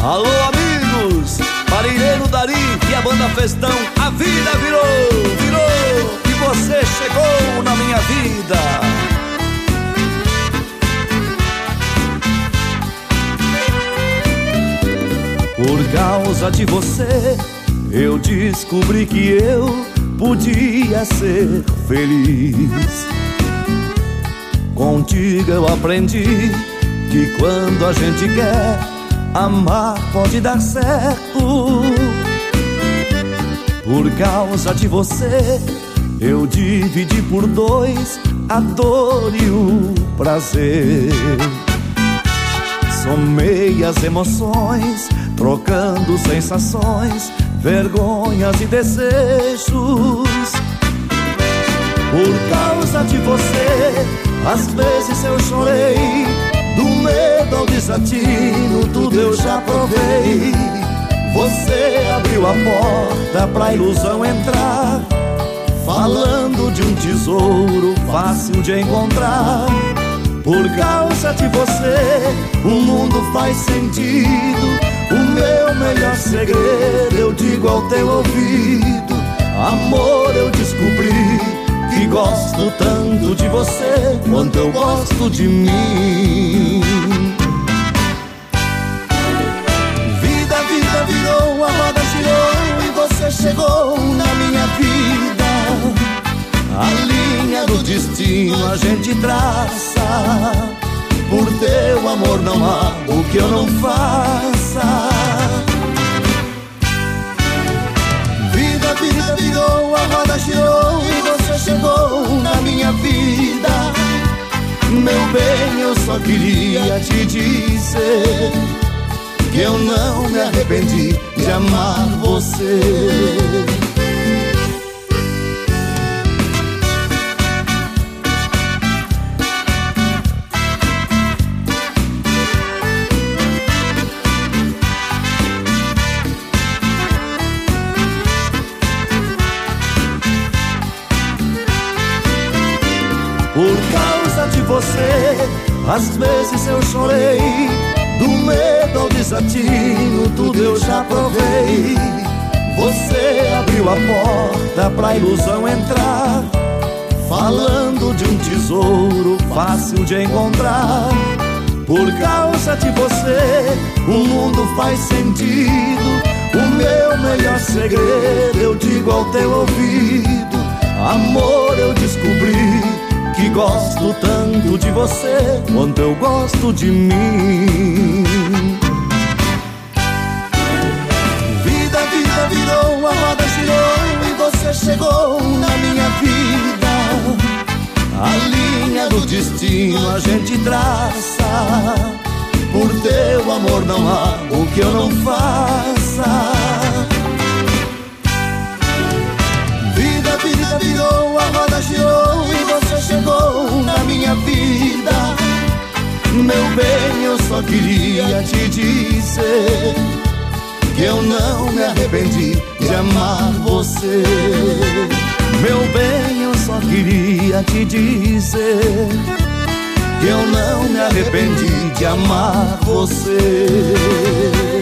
Alô, amigos, Marinheiro Dari e a banda Festão. A vida virou, e você chegou na minha vida. Por causa de você, eu descobri que eu podia ser feliz. Contigo eu aprendi que quando a gente quer, amar pode dar certo. Por causa de você, eu dividi por dois a dor e o prazer. Somei as emoções, trocando sensações, vergonhas e desejos. Por causa de você, às vezes eu chorei, do medo ao desatino, tudo eu já provei. Você abriu a porta pra ilusão entrar, falando de um tesouro fácil de encontrar. Por causa de você, o mundo faz sentido. O meu melhor segredo eu digo ao teu ouvido. Amor, eu descobri que gosto tanto de você quanto eu gosto de mim. Vida virou, a roda girou e você chegou na minha vida. A linha do destino a gente traça. Por teu amor não há o que eu não faça. Vida virou, a roda girou e você chegou na minha vida. Meu bem, eu só queria te dizer que eu não me arrependi de amar você. Por causa de você, às vezes eu chorei, do medo ao desatino, tudo eu já provei. Você abriu a porta pra ilusão entrar, falando de um tesouro fácil de encontrar. Por causa de você, o mundo faz sentido. O meu melhor segredo eu digo ao teu ouvido. Amor, eu descobri que gosto tanto de você quanto eu gosto de mim. Vida virou, a roda girou e você chegou na minha vida. A linha do destino a gente traça. Por teu amor não há o que eu não faça. Vida virou, a roda girou e você chegou na minha vida. Meu bem, eu só queria te dizer que eu não me arrependi de amar você. Meu bem, eu só queria te dizer que eu não me arrependi de amar você.